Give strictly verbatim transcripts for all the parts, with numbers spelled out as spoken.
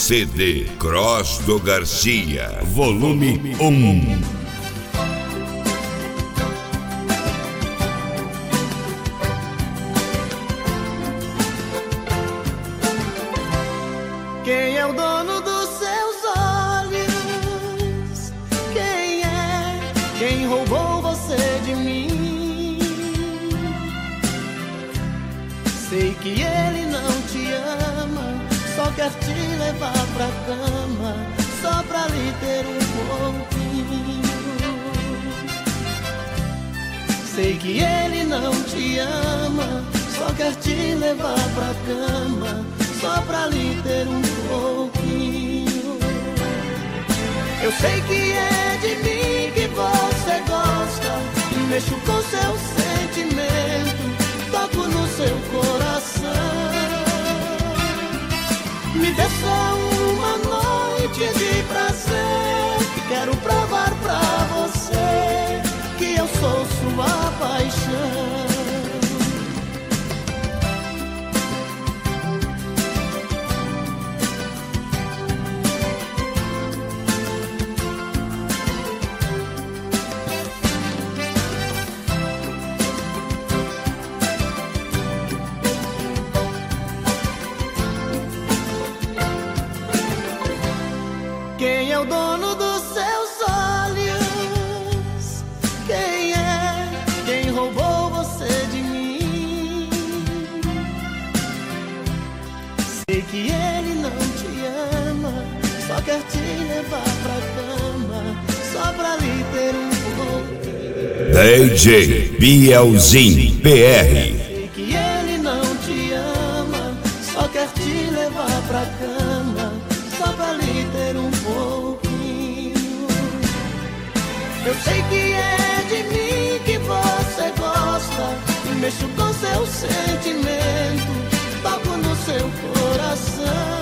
C D Cross do Garcia, volume um. Quem é o dono dos seus olhos? Quem é? Quem roubou você de mim? Sei que ele não te ama, só quer te levar pra cama, só pra lhe ter um pouquinho. Sei que ele não te ama, só quer te levar pra cama, só pra lhe ter um pouquinho. Eu sei que é de mim que você gosta, mexo com seu sentimento, toco no seu coração. Me dê só uma noite de prazer, quero provar pra você que eu sou sua paixão. Quem é o dono dos seus olhos? Quem é? Quem roubou você de mim? Sei que ele não te ama, só quer te levar pra cama, só pra lhe ter um pouco. D J Bielzinho P R. Sei que ele não te ama, só quer te levar pra cama, só pra lhe ter um pouquinho. Eu sei que é de mim que você gosta, mexo com seu sentimento, toco no seu coração.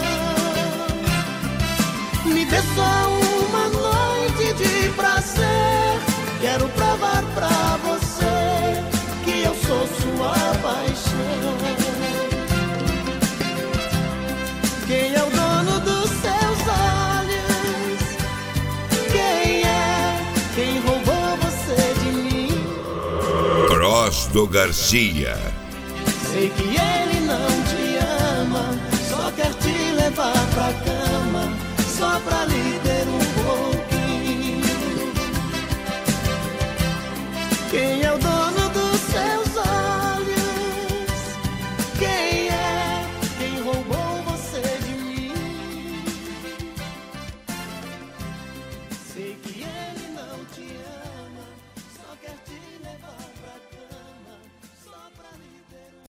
Me dê só uma noite de prazer, quero provar pra você que eu sou sua paixão. Quem é o dono dos seus olhos? Quem é? Quem roubou você de mim? Cross do Garcia. Sei que ele não te ama, só quer te levar pra cama, só pra lhe ter um pouquinho. Quem é o dono